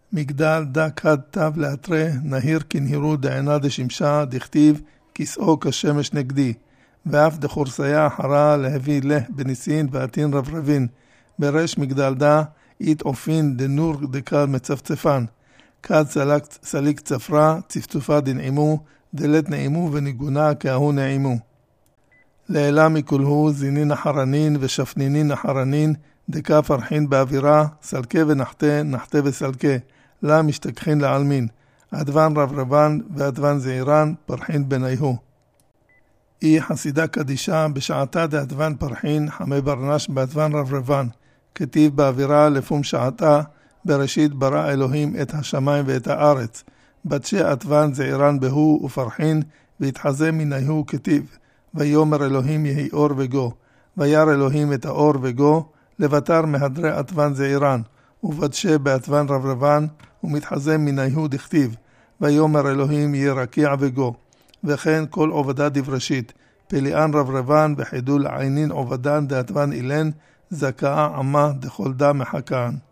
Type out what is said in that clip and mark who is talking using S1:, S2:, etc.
S1: מגדל דה כד תו לאתרי, נהיר כנהירו דעינה דשמשה, דכתיב כסאו כשמש נגדי, ואף דחורסיה אחרה להביא לה בניסין ועתין רברבין, ברש מגדל דה, אית אופין דנור דקד מצפצפן, כד סליק צפרה, צפצופה דנעימו, דלת נעימו וניגונה כאהו נעימו. לעילה מכולהו זינין החרנין ושפנינין החרנין, דקה פרחין באווירה, סלקה ונחתה, נחתה וסלקה, לה משתכחין לעלמין, עדוון רברבן ועדוון זעירן, פרחין בניהו. היא חסידה קדישה בשעתה דעדוון פרחין, חמי ברנש בעדוון רברבן, כתיב באווירה לפום שעתה, בראשית ברא אלוהים את השמיים ואת הארץ, בדשי עדוון זעירן בהו ופרחין, והתחזה מניהו כתיב, ויומר אלוהים יהי אור וגו, וירא אלוהים את האור וגו, לבטר מהדרי עדוון זעירן, ובדשי בעדוון רברבן, ומתחזה מניהו דכתיב, ויומר אלוהים יהיה רקיע וגו, וכן כל עובדה דבראשית, פליאן רברבן וחידול עינין עובדן דעדוון אילן, זכאה עמה דכל דה מחכן.